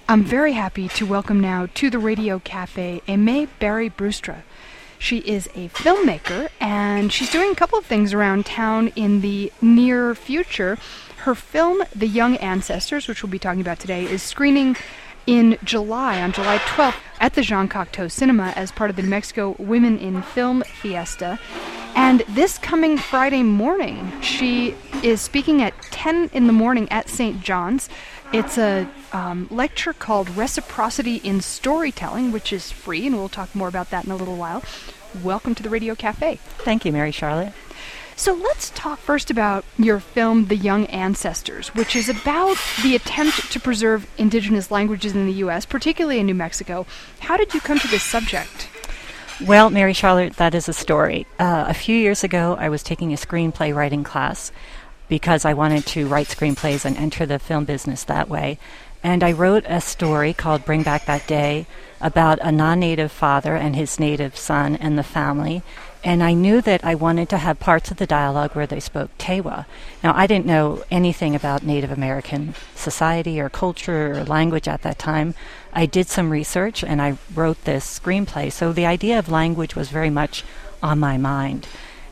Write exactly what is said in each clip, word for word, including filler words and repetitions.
I'm very happy to welcome now to the Radio Cafe Aimee Barry Brustra. She is a filmmaker, and she's doing a couple of things around town in the near future. Her film, The Young Ancestors, which we'll be talking about today, is screening in July, on July twelfth, at the Jean Cocteau Cinema as part of the New Mexico Women in Film Fiesta. And this coming Friday morning, she is speaking at ten in the morning at Saint John's. It's a um, lecture called Reciprocity in Storytelling, which is free, and we'll talk more about that in a little while. Welcome to the Radio Cafe. Thank you, Mary Charlotte. So let's talk first about your film, The Young Ancestors, which is about the attempt to preserve indigenous languages in the U S, particularly in New Mexico. How did you come to this subject? Well, Mary Charlotte, that is a story. Uh, a few years ago, I was taking a screenplay writing class because I wanted to write screenplays and enter the film business that way. And I wrote a story called Bring Back That Day about a non-native father and his native son and the family. And I knew that I wanted to have parts of the dialogue where they spoke Tewa. Now, I didn't know anything about Native American society or culture or language at that time. I did some research and I wrote this screenplay. So the idea of language was very much on my mind.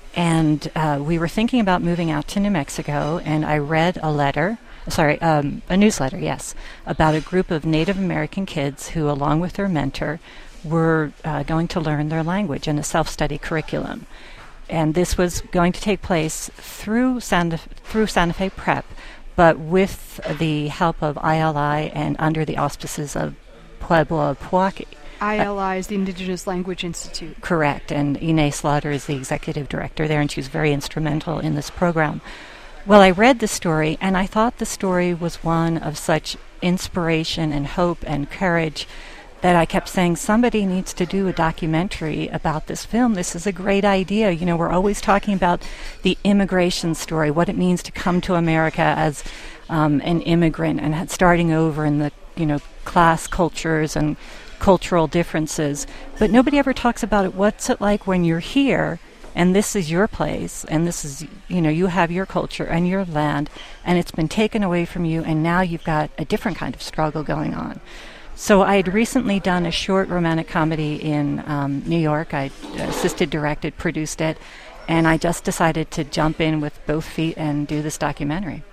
And uh, we were thinking about moving out to New Mexico, and I read a letter, sorry, um, a newsletter, yes, about a group of Native American kids who, along with their mentor, were uh, going to learn their language in a self-study curriculum. And this was going to take place through Santa, through Santa Fe Prep, but with the help of I L I and under the auspices of Pueblo of Pewaukee. I L I is the Indigenous Language Institute. Correct, and Ine Slaughter is the executive director there, and she was very instrumental in this program. Well, I read the story, and I thought the story was one of such inspiration and hope and courage that I kept saying, somebody needs to do a documentary about this film. This is a great idea. You know, we're always talking about the immigration story, what it means to come to America as um, an immigrant and starting over in the, you know, class cultures and cultural differences, but nobody ever talks about it. What's it like when you're here and this is your place and this is, you know, you have your culture and your land and it's been taken away from you and now you've got a different kind of struggle going on. So I had recently done a short romantic comedy in um, New York. I assisted, directed, produced it, and I just decided to jump in with both feet and do this documentary.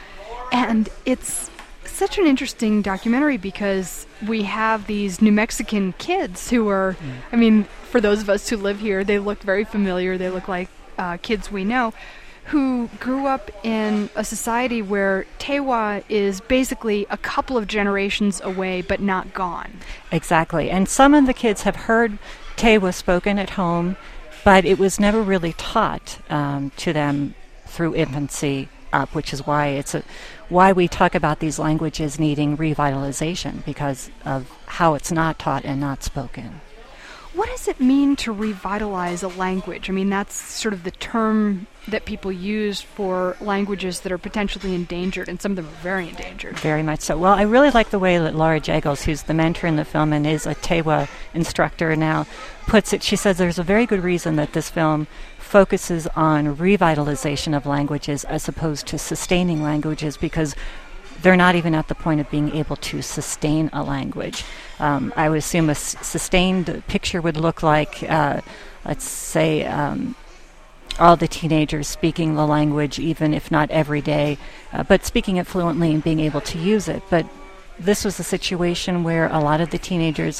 And it's such an interesting documentary because we have these New Mexican kids who are, mm. I mean, for those of us who live here, they look very familiar. They look like uh, kids we know, who grew up in a society where Tewa is basically a couple of generations away but not gone. Exactly. And some of the kids have heard Tewa spoken at home, but it was never really taught um, to them through infancy up, which is why it's a why we talk about these languages needing revitalization, because of how it's not taught and not spoken. What does it mean to revitalize a language? I mean, that's sort of the term that people use for languages that are potentially endangered, and some of them are very endangered. Very much so. Well, I really like the way that Laura Jagels, who's the mentor in the film and is a Tewa instructor now, puts it. She says there's a very good reason that this film focuses on revitalization of languages as opposed to sustaining languages, because they're not even at the point of being able to sustain a language. Um, I would assume a s- sustained picture would look like, uh, let's say, um, all the teenagers speaking the language, even if not every day, uh, but speaking it fluently and being able to use it. But this was a situation where a lot of the teenagers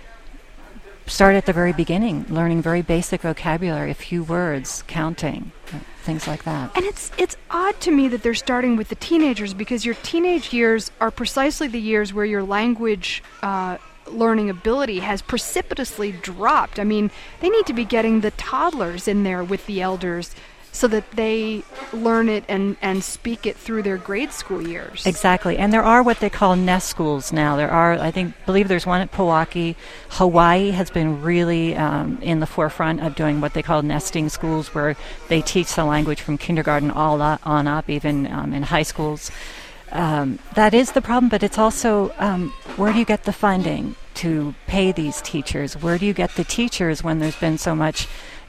start at the very beginning, learning very basic vocabulary, a few words, counting, uh, things like that. And it's it's odd to me that they're starting with the teenagers, because your teenage years are precisely the years where your language uh, learning ability has precipitously dropped. I mean, they need to be getting the toddlers in there with the elders so that they learn it and, and speak it through their grade school years. Exactly. And there are what they call nest schools now. There are, I think, believe there's one at Pewaukee. Hawaii has been really um, in the forefront of doing what they call nesting schools, where they teach the language from kindergarten all up, on up, even um, in high schools. Um, that is the problem, but it's also, um, where do you get the funding to pay these teachers? Where do you get the teachers when there's been so much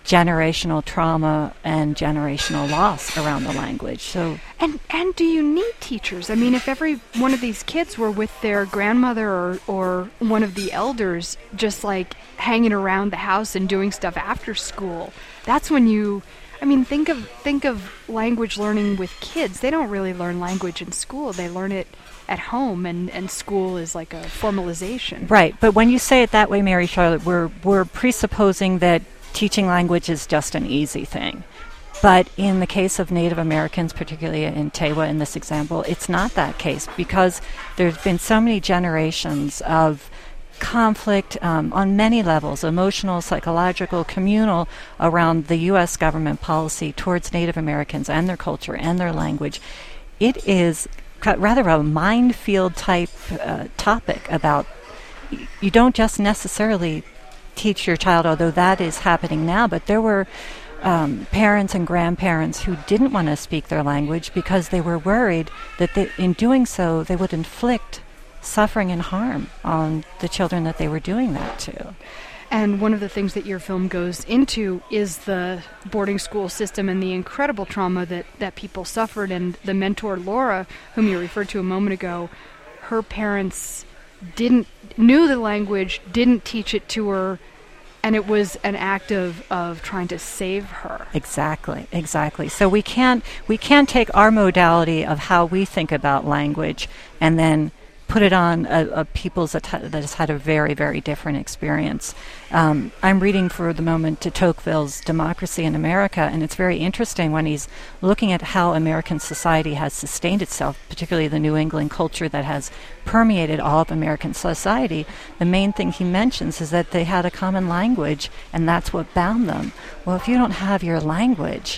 generational trauma and generational loss around the language. So, and and do you need teachers? I mean, if every one of these kids were with their grandmother or or one of the elders, just like hanging around the house and doing stuff after school, that's when you. I mean, think of think of language learning with kids. They don't really learn language in school. They learn it at home, and, and school is like a formalization. Right, but when you say it that way, Mary Charlotte, we're we're presupposing that teaching language is just an easy thing. But in the case of Native Americans, particularly in Tewa in this example, it's not that case, because there's been so many generations of conflict um, on many levels, emotional, psychological, communal, around the U S government policy towards Native Americans and their culture and their language. It is rather a minefield type uh, topic about, you don't just necessarily teach your child, although that is happening now, but there were um, parents and grandparents who didn't want to speak their language because they were worried that they, in doing so they would inflict suffering and harm on the children that they were doing that to. And one of the things that your film goes into is the boarding school system and the incredible trauma that, that people suffered. And the mentor, Laura, whom you referred to a moment ago, her parents didn't knew the language, didn't teach it to her, and it was an act of, of trying to save her. Exactly, exactly. So we can't we can't take our modality of how we think about language and then put it on a, a people's that has had a very, very different experience. Um, I'm reading for the moment de Tocqueville's Democracy in America, and it's very interesting when he's looking at how American society has sustained itself, particularly the New England culture that has permeated all of American society. The main thing he mentions is that they had a common language, and that's what bound them. Well, if you don't have your language,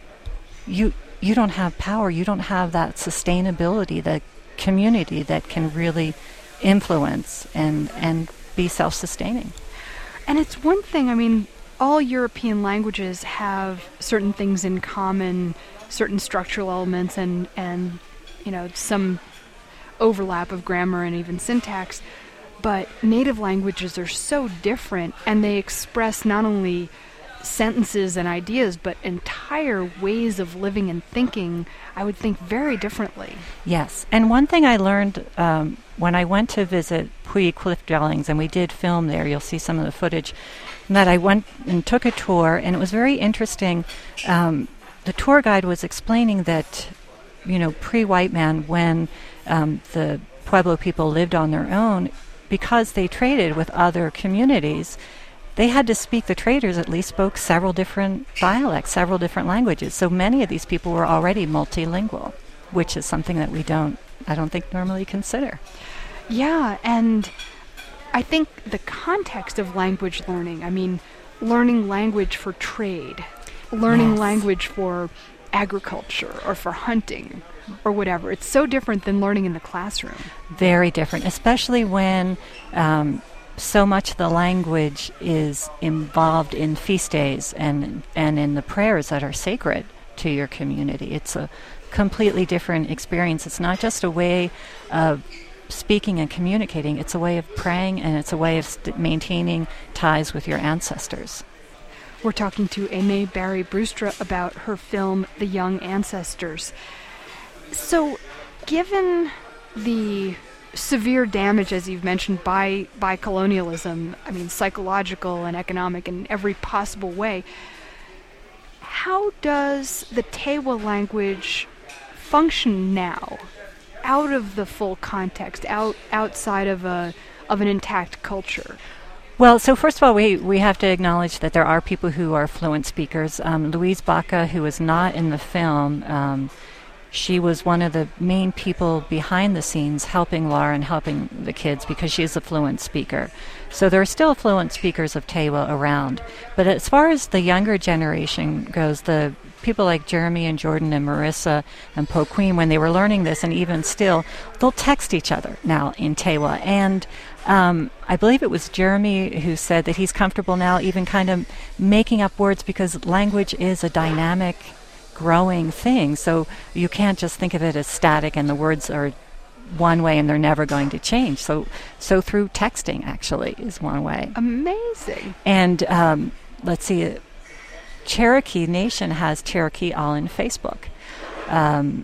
you you don't have power, you don't have that sustainability, that community that can really influence and and be self-sustaining. And it's one thing, I mean, all European languages have certain things in common, certain structural elements and and you know, some overlap of grammar and even syntax, but native languages are so different, and they express not only sentences and ideas, but entire ways of living and thinking, I would think, very differently. Yes. And one thing I learned um, when I went to visit Puyi Cliff Dwellings, and we did film there, you'll see some of the footage, that I went and took a tour, and it was very interesting. Um, the tour guide was explaining that, you know, pre-white man, when um, the Pueblo people lived on their own, because they traded with other communities, they had to speak, the traders at least spoke several different dialects, several different languages. So many of these people were already multilingual, which is something that we don't, I don't think, normally consider. Yeah, and I think the context of language learning, I mean, learning language for trade, learning yes. language for agriculture or for hunting or whatever, it's so different than learning in the classroom. Very different, especially when Um, so much of the language is involved in feast days and and in the prayers that are sacred to your community. It's a completely different experience. It's not just a way of speaking and communicating. It's a way of praying, and it's a way of st- maintaining ties with your ancestors. We're talking to Aimee Barry Brustra about her film, The Young Ancestors. So, given the severe damage, as you've mentioned, by by colonialism, I mean, psychological and economic in every possible way, how does the Tewa language function now, out of the full context, out outside of a of an intact culture? Well, so first of all, we, we have to acknowledge that there are people who are fluent speakers. Um, Louise Baca, who is not in the film, um, she was one of the main people behind the scenes helping Laura and helping the kids, because she is a fluent speaker. So there are still fluent speakers of Tewa around. But as far as the younger generation goes, the people like Jeremy and Jordan and Marissa and Po Queen, when they were learning this, and even still, they'll text each other now in Tewa. And um, I believe it was Jeremy who said that he's comfortable now even kind of making up words, because language is a dynamic, growing thing, so you can't just think of it as static and the words are one way and they're never going to change. So so through texting, actually, is one way. Amazing. And um, let's see, Cherokee Nation has Cherokee All in Facebook. Um,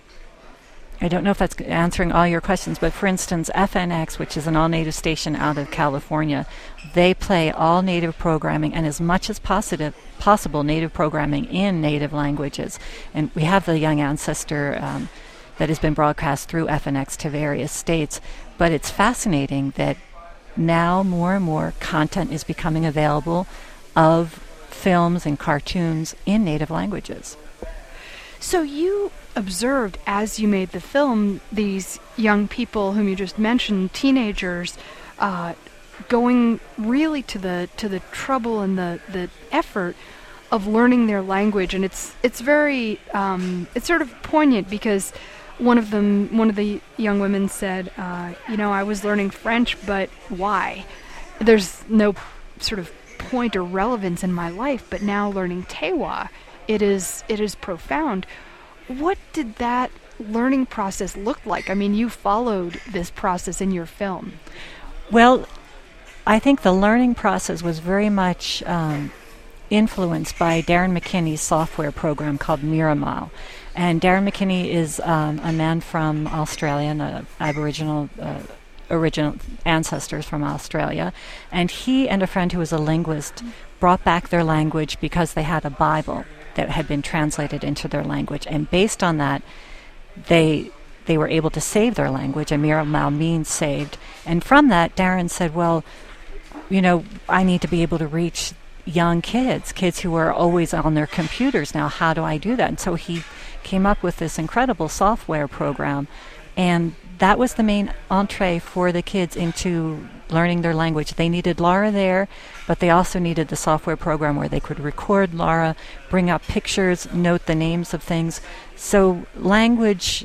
I don't know if that's answering all your questions, but for instance, F N X, which is an all-native station out of California, they play all native programming and as much as positive, possible native programming in native languages. And we have the Young Ancestor um, that has been broadcast through F N X to various states. But it's fascinating that now more and more content is becoming available of films and cartoons in native languages. So you observed, as you made the film, these young people whom you just mentioned, teenagers, uh, going really to the to the trouble and the, the effort of learning their language, and it's it's very um, it's sort of poignant because one of them, one of the young women said, uh, "You know, I was learning French, but why? There's no sort of point or relevance in my life, but now learning Tewa, it is it is profound." What did that learning process look like? I mean, you followed this process in your film. Well, I think the learning process was very much um, influenced by Darren McKinney's software program called Miramile. And Darren McKinney is um, a man from Australia, an uh, Aboriginal uh, original ancestors from Australia. And he and a friend who was a linguist brought back their language because they had a Bible that had been translated into their language. And based on that, they they were able to save their language, and Miramile means saved. And from that, Darren said, well, you know, I need to be able to reach young kids, kids who are always on their computers now. How do I do that? And so he came up with this incredible software program, and that was the main entree for the kids into learning their language. They needed Lara there, but they also needed the software program where they could record Lara, bring up pictures, note the names of things. So language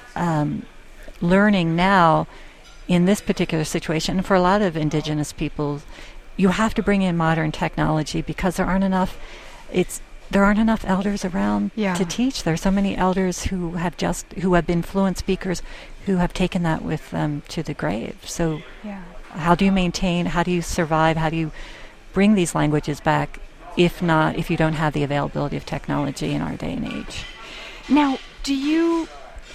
um, learning now in this particular situation, and for a lot of Indigenous people, you have to bring in modern technology because there aren't enough. It's there aren't enough elders around yeah. to teach. There are so many elders who have just who have been fluent speakers who have taken that with them to the grave. So yeah. how do you maintain, how do you survive, how do you bring these languages back if not, if you don't have the availability of technology in our day and age? Now, do you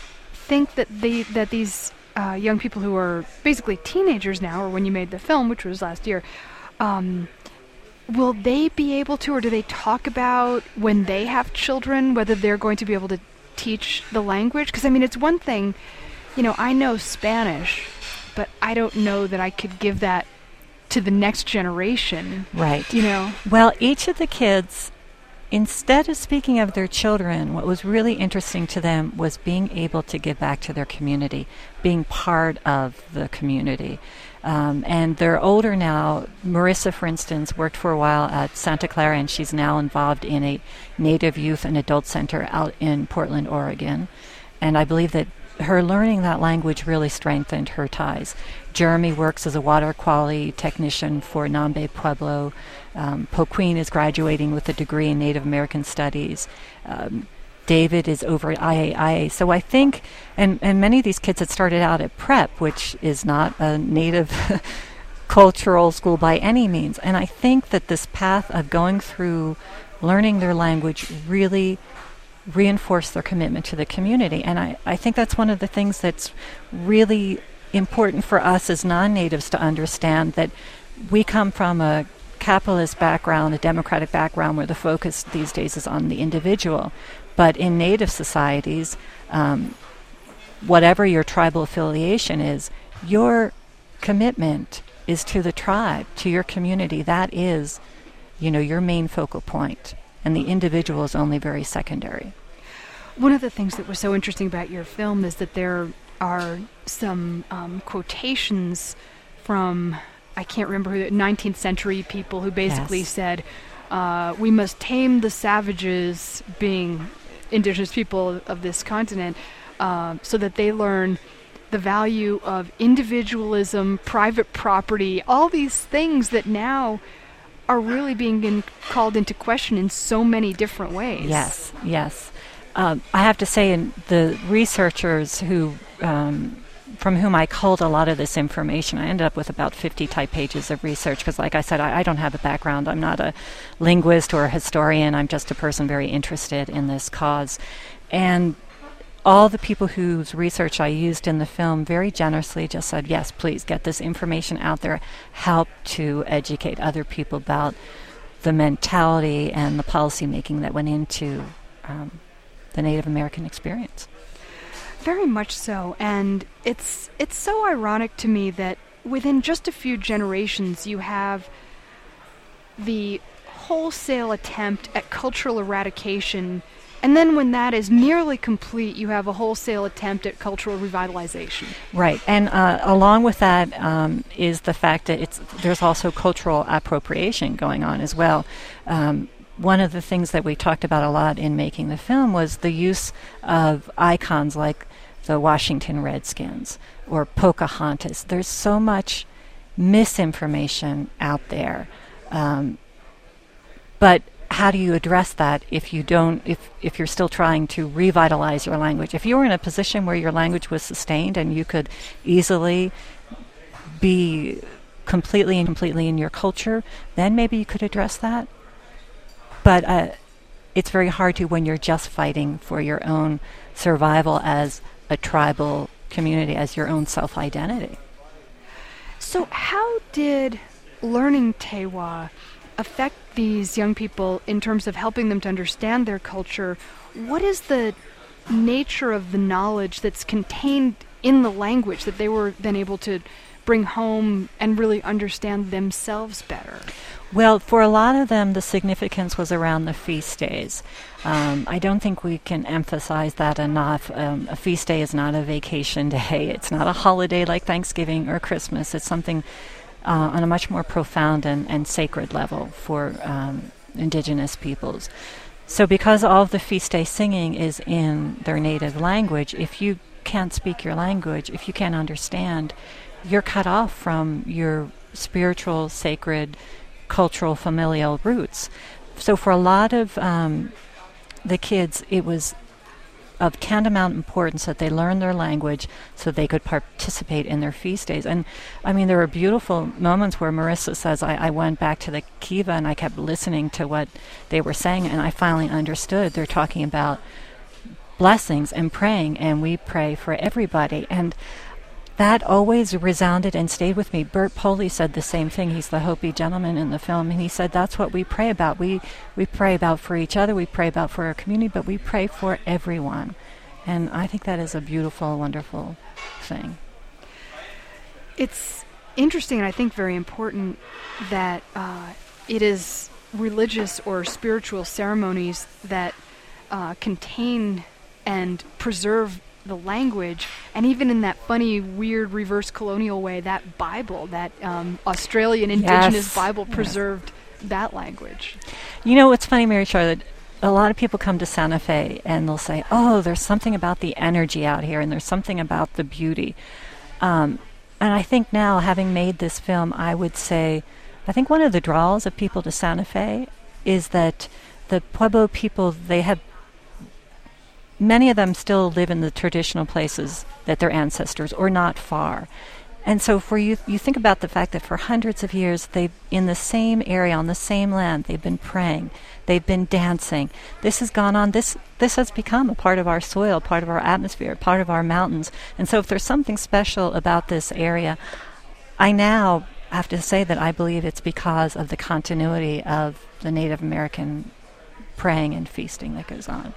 think that the that these uh, young people who are basically teenagers now, or when you made the film, which was last year, um, will they be able to, or do they talk about when they have children, whether they're going to be able to teach the language? Because, I mean, it's one thing, you know, I know Spanish, but I don't know that I could give that to the next generation. Right. You know? Well, each of the kids, instead of speaking of their children, what was really interesting to them was being able to give back to their community, being part of the community. Um, and they're older now. Marissa, for instance, worked for a while at Santa Clara, and she's now involved in a Native Youth and Adult Center out in Portland, Oregon. And I believe that her learning that language really strengthened her ties. Jeremy works as a water quality technician for Nambe Pueblo. Um, Poqueen is graduating with a degree in Native American Studies. Um, David is over at I A I A. So I think, and, and many of these kids had started out at Prep, which is not a Native cultural school by any means. And I think that this path of going through learning their language really reinforced their commitment to the community. And I, I think that's one of the things that's really important for us as non-natives to understand, that we come from a capitalist background, a democratic background, where the focus these days is on the individual. But in Native societies, um, whatever your tribal affiliation is, your commitment is to the tribe, to your community. That is, you know, your main focal point. And the individual is only very secondary. One of the things that was so interesting about your film is that there are some um, quotations from, I can't remember who, nineteenth century people who basically Yes. said, uh, we must tame the savages, being indigenous people of this continent, uh, so that they learn the value of individualism, private property, all these things that now are really being in, called into question in so many different ways. Yes, yes. Um, I have to say, in the researchers who um, from whom I culled a lot of this information. I ended up with about fifty type pages of research because, like I said, I, I don't have a background. I'm not a linguist or a historian. I'm just a person very interested in this cause. And all the people whose research I used in the film very generously just said, yes, please get this information out there, help to educate other people about the mentality and the policy making that went into um, the Native American experience. Very much so, and it's it's so ironic to me that within just a few generations you have the wholesale attempt at cultural eradication, and then when that is nearly complete, you have a wholesale attempt at cultural revitalization. Right, and uh, along with that um, is the fact that it's there's also cultural appropriation going on as well. Um, one of the things that we talked about a lot in making the film was the use of icons like the Washington Redskins or Pocahontas. There's so much misinformation out there. Um, but how do you address that if you don't, if, if you're still trying to revitalize your language? If you were in a position where your language was sustained and you could easily be completely and completely in your culture, then maybe you could address that. But uh, it's very hard to when you're just fighting for your own survival as a tribal community, as your own self-identity. So how did learning Tewa affect these young people in terms of helping them to understand their culture? What is the nature of the knowledge that's contained in the language that they were then able to bring home and really understand themselves better? Well, for a lot of them, the significance was around the feast days. Um, I don't think we can emphasize that enough. Um, a feast day is not a vacation day. It's not a holiday like Thanksgiving or Christmas. It's something uh, on a much more profound and, and sacred level for um, indigenous peoples. So because all of the feast day singing is in their native language, if you can't speak your language, if you can't understand, you're cut off from your spiritual, sacred, cultural, familial roots. So for a lot of um, the kids, it was of tantamount importance that they learn their language so they could participate in their feast days. And I mean, there were beautiful moments where Marissa says, I, I went back to the kiva and I kept listening to what they were saying, and I finally understood they're talking about blessings and praying, and we pray for everybody. And that always resounded and stayed with me. Bert Poley said the same thing. He's the Hopi gentleman in the film, and he said that's what we pray about. We we pray about for each other, we pray about for our community, but we pray for everyone. And I think that is a beautiful, wonderful thing. It's interesting, and I think very important, that uh, it is religious or spiritual ceremonies that uh, contain and preserve the language, and even in that funny, weird, reverse colonial way, that Bible, that um, Australian indigenous yes. Bible yes. preserved that language. You know what's funny, Mary Charlotte? A lot of people come to Santa Fe and they'll say, oh, there's something about the energy out here, and there's something about the beauty. Um, and I think now, having made this film, I would say, I think one of the draws of people to Santa Fe is that the Pueblo people, they have many of them still live in the traditional places that their ancestors, or not far. And so for you, you think about the fact that for hundreds of years, they've, in the same area, on the same land, they've been praying, they've been dancing. This has gone on, this this has become a part of our soil, part of our atmosphere, part of our mountains. And so if there's something special about this area, I now have to say that I believe it's because of the continuity of the Native American praying and feasting that goes on.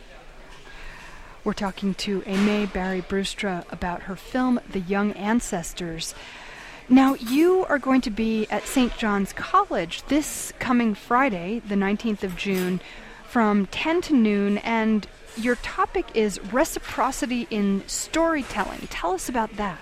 We're talking to Aimee Barry Brustra about her film, The Young Ancestors. Now, you are going to be at Saint John's College this coming Friday, the nineteenth of June, from ten to noon, and your topic is reciprocity in storytelling. Tell us about that.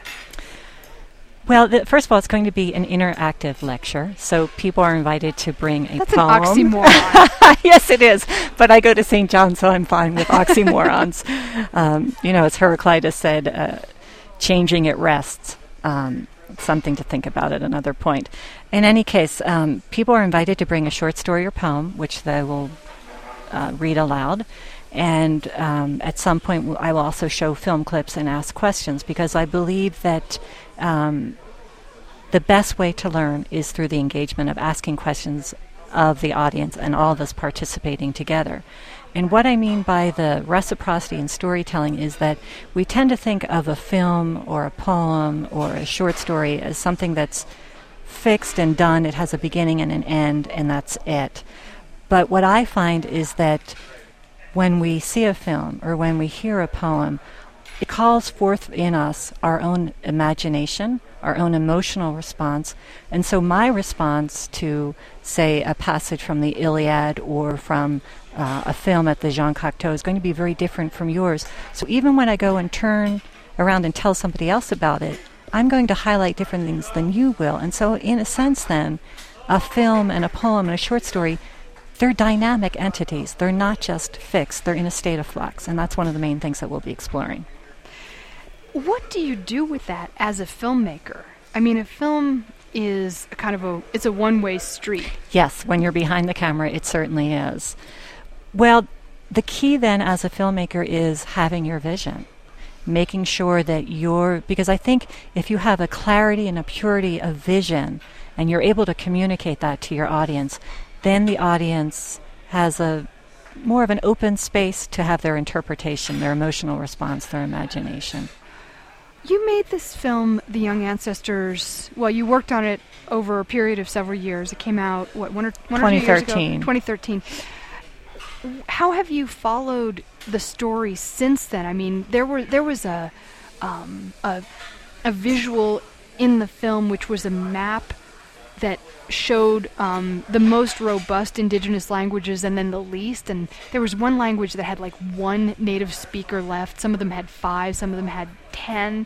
Well, the, first of all, it's going to be an interactive lecture, so people are invited to bring a That's poem. That's an oxymoron. Yes, it is, but I go to Saint John, so I'm fine with oxymorons. um, you know, as Heraclitus said, uh, changing it rests. Um, something to think about at another point. In any case, um, people are invited to bring a short story or poem, which they will uh, read aloud. And um, at some point, w- I will also show film clips and ask questions, because I believe that um, the best way to learn is through the engagement of asking questions of the audience and all of us participating together. And what I mean by the reciprocity in storytelling is that we tend to think of a film or a poem or a short story as something that's fixed and done. It has a beginning and an end, and that's it. But what I find is that when we see a film or when we hear a poem, it calls forth in us our own imagination, our own emotional response. And so my response to, say, a passage from the Iliad or from uh, a film at the Jean Cocteau is going to be very different from yours. So even when I go and turn around and tell somebody else about it, I'm going to highlight different things than you will. And so in a sense then, a film and a poem and a short story, they're dynamic entities. They're not just fixed. They're in a state of flux. And that's one of the main things that we'll be exploring. What do you do with that as a filmmaker? I mean, a film is a kind of a, it's a one-way street. Yes, when you're behind the camera, it certainly is. Well, the key then as a filmmaker is having your vision, making sure that you're, because I think if you have a clarity and a purity of vision and you're able to communicate that to your audience, then the audience has a more of an open space to have their interpretation, their emotional response, their imagination. You made this film, The Young Ancestors. Well, you worked on it over a period of several years. It came out, what, one or, one or two years ago? twenty thirteen. How have you followed the story since then? I mean, there were there was a um, a, a visual in the film which was a map that showed um, the most robust indigenous languages and then the least. And there was one language that had like one native speaker left. Some of them had five, some of them had ten.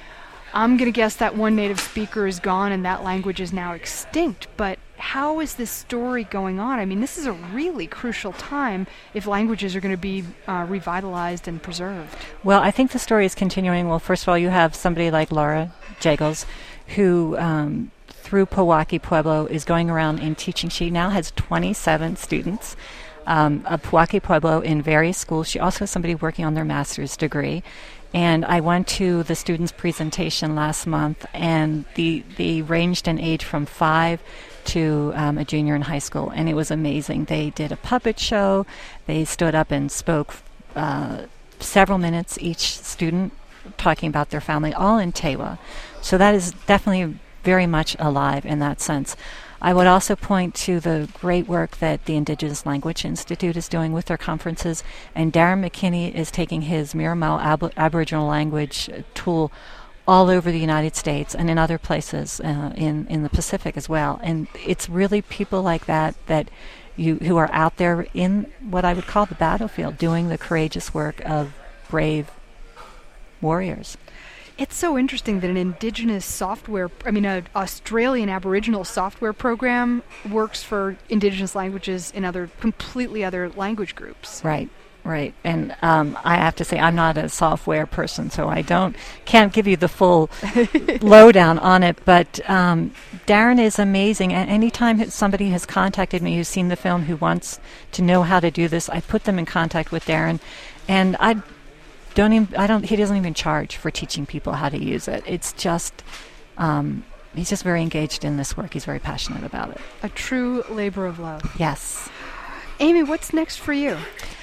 I'm going to guess that one native speaker is gone and that language is now extinct. But how is this story going on? I mean, this is a really crucial time if languages are going to be uh, revitalized and preserved. Well, I think the story is continuing. Well, first of all, you have somebody like Laura Jagels, who um, through Pewaukee Pueblo is going around and teaching. She now has twenty-seven students um, of Pewaukee Pueblo in various schools. She also has somebody working on their master's degree. And I went to the students' presentation last month, and the they ranged in age from five to um, a junior in high school, and it was amazing. They did a puppet show. They stood up and spoke uh, several minutes, each student talking about their family, all in Tewa. So that is definitely very much alive in that sense. I would also point to the great work that the Indigenous Language Institute is doing with their conferences, and Darren McKinney is taking his Miramau Ab- Aboriginal language tool all over the United States and in other places uh, in, in the Pacific as well. And it's really people like that that you who are out there in what I would call the battlefield, doing the courageous work of brave warriors. It's so interesting that an indigenous software, I mean, an Australian Aboriginal software program works for indigenous languages in other, completely other language groups. Right, right. And um, I have to say, I'm not a software person, so I don't, can't give you the full lowdown on it. But um, Darren is amazing. And anytime somebody has contacted me who's seen the film who wants to know how to do this, I put them in contact with Darren. And I Don't even, I don't. He doesn't even charge for teaching people how to use it. It's just, um, he's just very engaged in this work. He's very passionate about it. A true labor of love. Yes. Amy, what's next for you?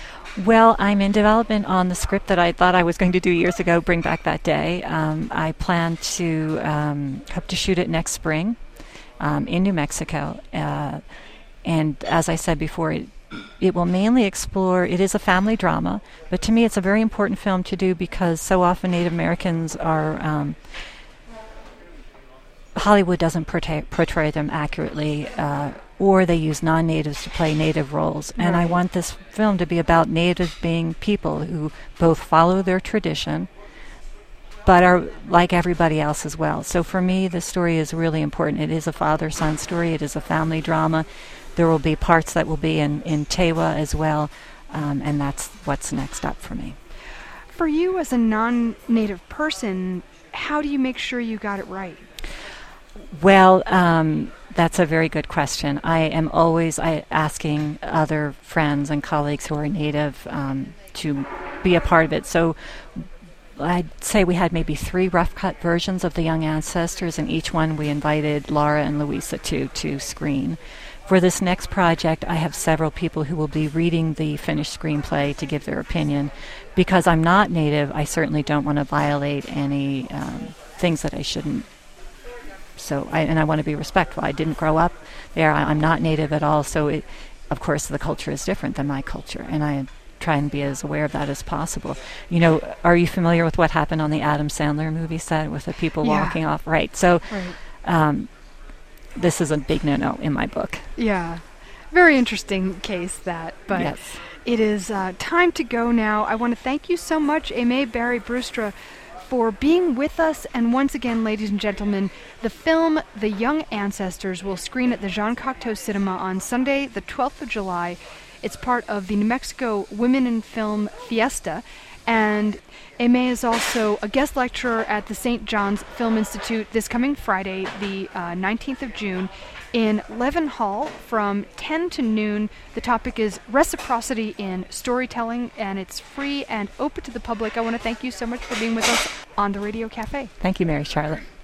Well, I'm in development on the script that I thought I was going to do years ago, Bring Back That Day. Um, I plan to um, hope to shoot it next spring um, in New Mexico. Uh, and as I said before, it, It will mainly explore, it is a family drama, but to me it's a very important film to do because so often Native Americans are, um, Hollywood doesn't portray, portray them accurately, uh, or they use non-natives to play native roles. Right. And I want this film to be about natives being people who both follow their tradition, but are like everybody else as well. So for me, the story is really important. It is a father-son story. It is a family drama. There will be parts that will be in, in Tewa as well, um, and that's what's next up for me. For you as a non-native person, how do you make sure you got it right? Well, um, that's a very good question. I am always I, asking other friends and colleagues who are native um, to be a part of it. So I'd say we had maybe three rough cut versions of the Young Ancestors, and each one we invited Laura and Louisa to to screen. For this next project, I have several people who will be reading the finished screenplay to give their opinion. Because I'm not native, I certainly don't want to violate any um, things that I shouldn't. So, I, and I want to be respectful. I didn't grow up there. I, I'm not native at all. So, it, of course, the culture is different than my culture, and I try and be as aware of that as possible. You know, are you familiar with what happened on the Adam Sandler movie set with the people Yeah. walking off? Right. So, Right. um, this is a big no-no in my book. Yeah. Very interesting case, that. But Yes. it is uh, time to go now. I want to thank you so much, Aimee Barry-Brustra, for being with us. And once again, ladies and gentlemen, the film The Young Ancestors will screen at the Jean Cocteau Cinema on Sunday, the twelfth of July. It's part of the New Mexico Women in Film Fiesta. And Aimee is also a guest lecturer at the Saint John's Film Institute this coming Friday, the uh, nineteenth of June, in Levin Hall from ten to noon. The topic is reciprocity in storytelling, and it's free and open to the public. I want to thank you so much for being with us on the Radio Cafe. Thank you, Mary Charlotte.